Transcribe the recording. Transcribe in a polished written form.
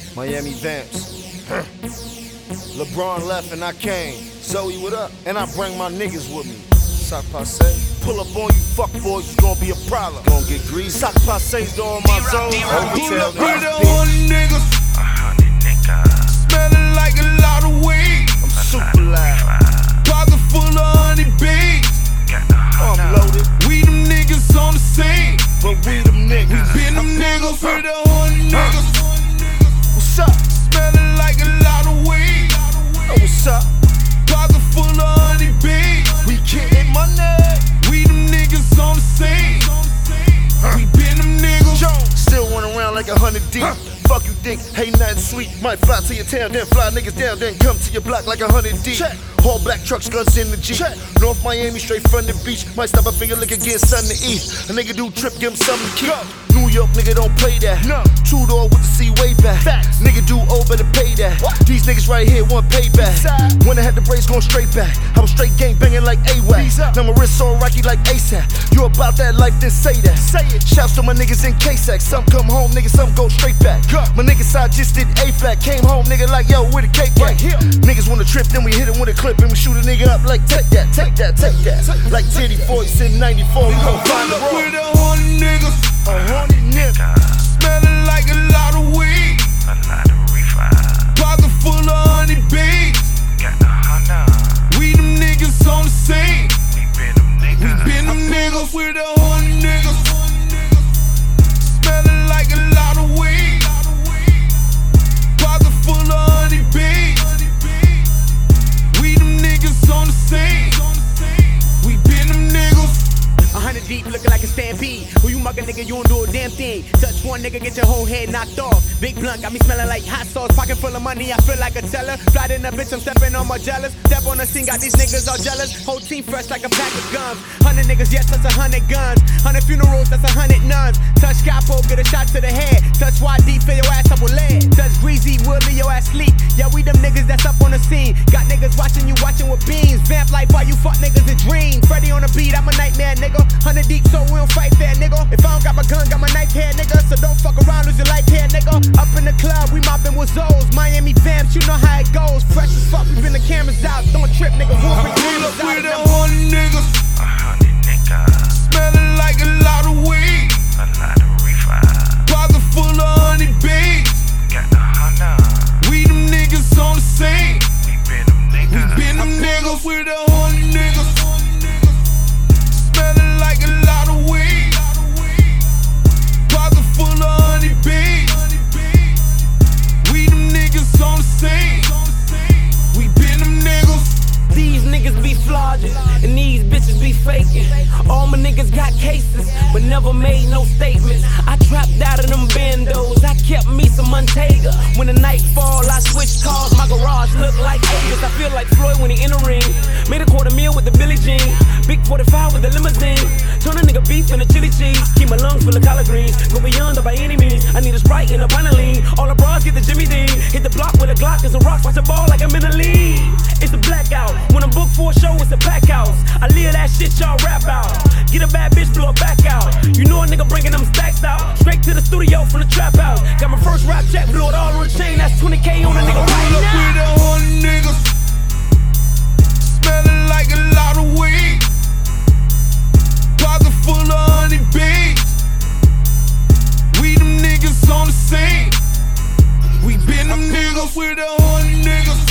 Miami Vamps. LeBron left and I came. Zoe, what up? And I bring my niggas with me. Sock Passe. Pull up on you fuck boys, it's gonna be a problem. Gonna get greasy. Sock Passe's on my zone. Pull up with 100 niggas. Smelling like a lot of weed. I'm super loud. Pocket full of honey bees. I'm loaded. We them niggas on the scene. But we them niggas. Been them niggas with 100 niggas. What's up? Smelling like a lot of weed. Oh, what's up? Pocket full of honey bees. We getting money. We them niggas on the scene. We been them niggas. Still run around like 100 deep. Fuck you think, ain't nothing sweet. Might fly to your town, then fly niggas down, then come to your block like 100 deep. All black trucks, guns in the Jeep. North Miami, straight from the beach. Might stop a finger lick and get something to eat. A nigga do trip, give him something to keep. New York nigga don't play that. No. Two-door with the C way back. Facts. Nigga do owe, better pay that. What? These niggas right here want payback. When I had the braids going straight back. I was straight gang banging like A-Wack. Now my wrist so rocky like ASAP. You about that life, then say that. Say it. Shouts to my niggas in K-Sack. Some come home, niggas, some go straight back. My niggas side just did A-Flat. Came home, nigga, like yo, with a cake right here. Niggas wanna trip, then we hit him with a clip and we shoot a nigga up like take that, take that, take that. Like Titty Voice in 94, we gon' find the Pull up with road. 100 niggas. 100 niggas. Smelling like a lot of weed. Pocket full of honey bees. We them niggas on the scene. We been them niggas with 100 niggas. Smelling like a lot of weed. Pocket full of honey bees. We them niggas on the scene. We been them niggas. 100 deep, looking like a stampede. Who you muggin', nigga? You don't do a damn thing. Touch one nigga, get your whole head knocked off. Big blunt, got me smelling like hot sauce. Pocket full of money, I feel like a teller. Fly in the bitch, I'm stepping on my jealous. Step on the scene, got these niggas all jealous. Whole team fresh like a pack of gums. 100 niggas, yes, that's 100 guns. 100 funerals, that's 100 nuns. Touch capo, get a shot to the head. Touch YD, fill your ass up with lead. Touch Greasy, we'll leave your ass sleep. Yeah, we them niggas that's up on the scene. Got niggas watching you, watching with beans. Vamp life while you fuck niggas in dream. Freddy on the beat, I'm a nightmare, nigga. 100 deep, so we don't fight fair, nigga. If I don't got my gun, got my knife here, nigga. So don't fuck around, lose your life here, nigga. Up in the club, we mopping with Zoes. Miami Vamps, you know how it goes. Fresh as fuck, we been the cameras out. Don't trip, nigga. We'll bring Pull cameras up out. with 100 niggas. Smelling like a lot of weed. Pocket full of honey bees. We them niggas on the scene. We been them niggas with 100 niggas. Smelling like a lot of weed. Pocket full of honey bees. We them niggas on the scene. We been them niggas. These niggas be flogging, and these bitches be faking. All my niggas got cases, but never made no statements. I trapped out of them bandos, I kept me some Montega. When the night fall, I switch cars, my garage look like acres. I feel like Floyd when he in the ring. Made a $250,000 with the Billie Jean. Big 45 with the limousine. Turn a nigga beef into chili cheese. Keep my lungs full of collard greens. Go beyond by any means. I need a Sprite and a pint of lean. All the bras get the Jimmy Dean. Hit the block with a Glock and some rocks. Watch the ball like I'm in the league. It's a blackout. When I'm booked for a show, it's a pack house. I live that shit y'all rap out. Get a bad bitch, blow her back out. You know a nigga bringing them stacks out. Straight to the studio from the trap house. Got my first rap check, blew it all on the chain. That's 20K on a nigga right Pull up now. with 100 niggas. Smelling like a lot of weed. Pocket full of honey bees. We them niggas on the scene. We been them niggas with 100 niggas.